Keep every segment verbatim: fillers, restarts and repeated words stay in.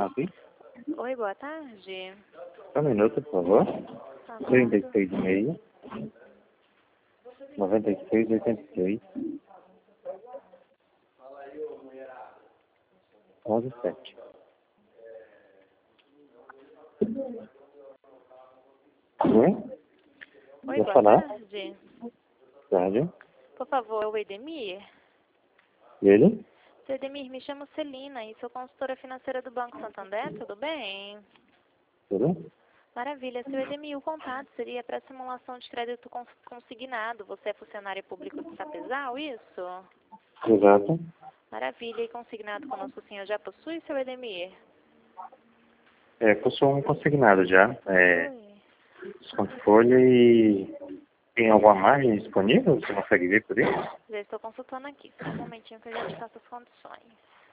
help you? Oi, boa tarde. Só um minuto, por favor. Tá trinta e bom. seis e meio, noventa e seis, oitenta e seis, onze sete. Oi? Oi, Vou boa falar? tarde. Tarde. Por favor, é o Edemir? E ele? Seu Edemir, me chamo Celina e sou consultora financeira do Banco Santander, tudo bem? Tudo? Maravilha. Seu Edemir, o contato seria para simulação de crédito cons- consignado. Você é funcionário público do Sapezal, isso? Exato. Maravilha. E consignado conosco o senhor já possui, seu Edemir? É, eu sou um consignado já. É, Possui. desconto folha e tem alguma margem disponível? Você consegue ver por isso? Já estou consultando aqui. Só um momentinho que eu já te faço as condições.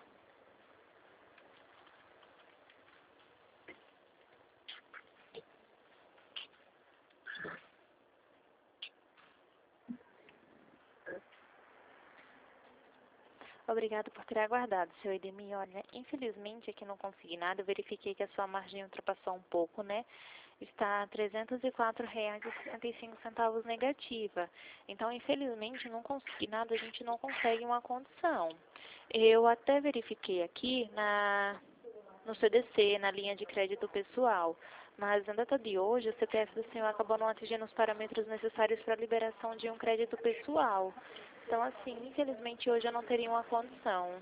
Obrigado por ter aguardado, seu Edemir. Olha, infelizmente aqui no consignado eu verifiquei que a sua margem ultrapassou um pouco, né? Está a trezentos e quatro reais e sessenta e cinco centavos negativa. Então, infelizmente, no consignado a gente não consegue uma condição. Eu até verifiquei aqui na, no C D C, na linha de crédito pessoal, mas na data de hoje o C P F do senhor acabou não atingindo os parâmetros necessários para a liberação de um crédito pessoal. Então, assim, infelizmente hoje eu não teria uma condição.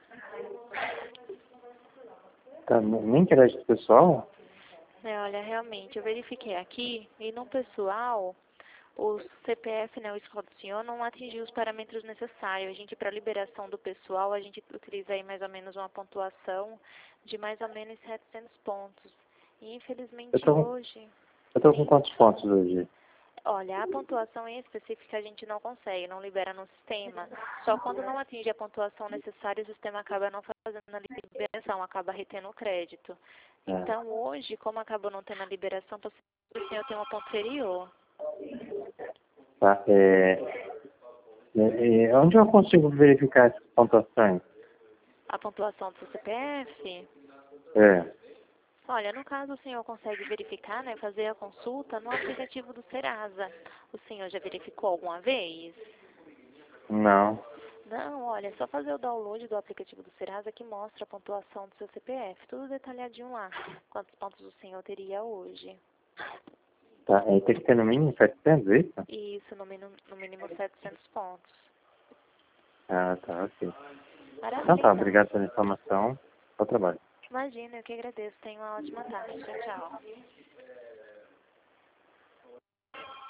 Tá, nem crédito pessoal? É, olha, realmente, eu verifiquei aqui e no pessoal, o C P F, né, o score do senhor não atingiu os parâmetros necessários. A gente, para liberação do pessoal, a gente utiliza aí mais ou menos uma pontuação de mais ou menos setecentos pontos. E Eu infelizmente tô, com- hoje, eu tô com sim. quantos pontos hoje? Olha, a pontuação em específica a gente não consegue, não libera no sistema. Só quando não atinge a pontuação necessária, o sistema acaba não fazendo a liberação, acaba retendo o crédito. É. Então, hoje, como acaba não tendo a liberação, o senhor tem uma ponto inferior. Tá, é, é, é, onde eu consigo verificar essas pontuações? A pontuação do seu C P F? É, Olha, no caso, o senhor consegue verificar, né, fazer a consulta no aplicativo do Serasa. O senhor já verificou alguma vez? não. Não, olha, é só fazer o download do aplicativo do Serasa que mostra a pontuação do seu C P F, tudo detalhadinho lá, quantos pontos o senhor teria hoje. Tá, é, tem que ter no mínimo setecentos, é isso? E isso no mínimo, no mínimo setecentos pontos. Ah, tá, ok. Maravilha, Então tá, então. obrigado pela informação. Bom trabalho. Imagina, eu que agradeço. Tenha uma ótima tarde. Tchau, tchau.